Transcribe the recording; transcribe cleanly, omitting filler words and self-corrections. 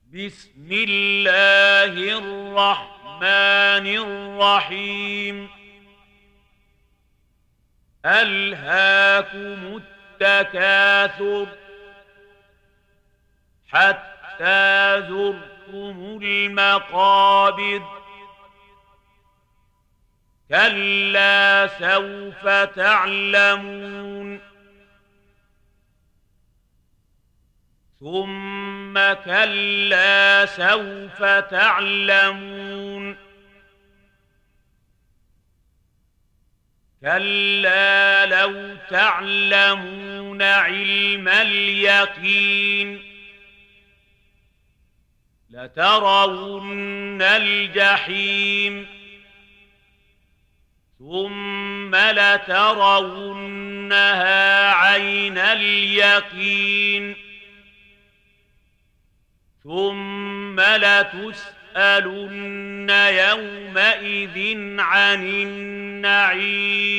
بسم الله الرحمن الرحيم ألهاكم التكاثر حتى زرتم المقابر كلا سوف تعلمون ثم كلا سوف تعلمون كلا لو تعلمون علم اليقين لترون الجحيم ثم لترونها عين اليقين ثم لتسألن يومئذ عن النعيم